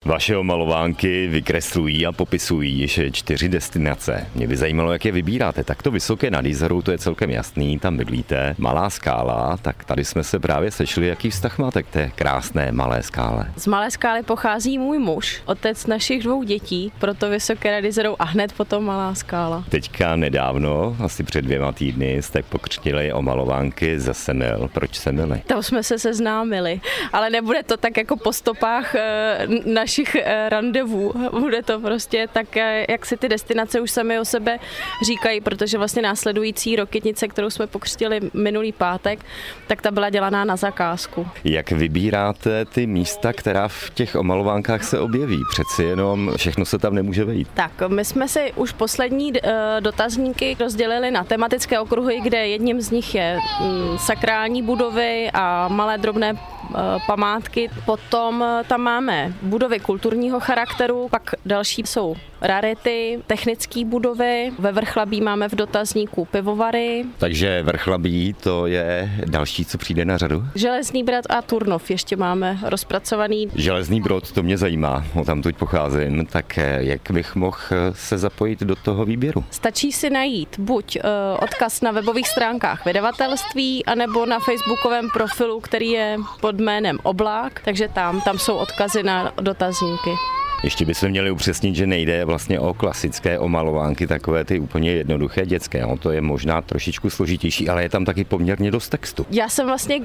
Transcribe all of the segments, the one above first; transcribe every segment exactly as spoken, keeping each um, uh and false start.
Vaše omalovánky vykreslují a popisují již čtyři destinace. Mě by zajímalo, jak je vybíráte. Takto vysoké nad Jizerou, to je celkem jasný, tam bydlíte. Malá Skála, tak tady jsme se právě sešli. Jaký vztah máte k té krásné Malé Skále? Z Malé Skály pochází můj muž, otec našich dvou dětí, proto Vysoké nad Jizerou a hned potom Malá Skála. Teďka nedávno, asi před dvěma týdny, jste pokřtili omalovánky ze Semil. Proč Semily? Tam jsme se seznámili, ale nebude to tak jako po stopách e, našich e, randevů. Bude to prostě tak, e, jak si ty destinace už sami o sebe říkají, protože vlastně následující Rokytnice, kterou jsme pokřtili minulý pátek, tak ta byla dělaná na zakázku. Jak vybíráte ty místa, která v těch omalovánkách se objeví? Přeci jenom všechno se tam nemůže vejít. Tak, my jsme si už poslední e, dotazníky rozdělili na tematické okruhy, kde jedním z nich je m, sakrální budovy a malé drobné památky. Potom tam máme budovy kulturního charakteru, pak další jsou rarity, technické budovy. Ve Vrchlabí máme v dotazníku pivovary. Takže Vrchlabí to je další, co přijde na řadu? Železný Brod a Turnov ještě máme rozpracovaný. Železný Brod, to mě zajímá, o tamtud pocházím, tak jak bych mohl se zapojit do toho výběru? Stačí si najít buď uh, odkaz na webových stránkách vydavatelství, anebo na facebookovém profilu, který je pod jménem Oblák, takže tam, tam jsou odkazy na dotazníky. Ještě bychom měli upřesnit, že nejde vlastně o klasické omalovánky, takové ty úplně jednoduché dětské. No, to je možná trošičku složitější, ale je tam taky poměrně dost textu. Já jsem vlastně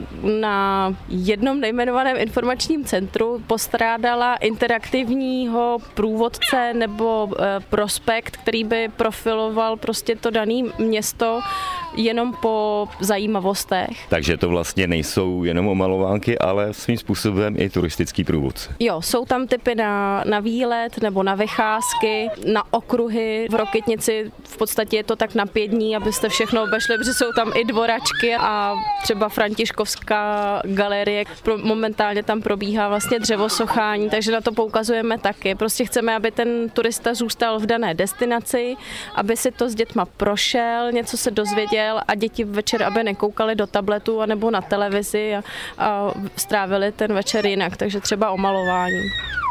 na jednom nejmenovaném informačním centru postrádala interaktivního průvodce nebo e, prospekt, který by profiloval prostě to dané město jenom po zajímavostech. Takže to vlastně nejsou jenom omalovánky, ale svým způsobem i turistický průvodce. Jo, jsou tam typy na, na výlet nebo na vycházky, na okruhy. V Rokytnici v podstatě je to tak na pět dní, abyste všechno obešli, protože jsou tam i dvoračky a třeba Františkovská galerie. Momentálně tam probíhá vlastně dřevosochání, takže na to poukazujeme taky. Prostě chceme, aby ten turista zůstal v dané destinaci, aby si to s dětma prošel, něco se dozvěděl a děti večer, aby nekoukali do tabletu anebo na televizi a, a strávili ten večer jinak, takže třeba omalováním.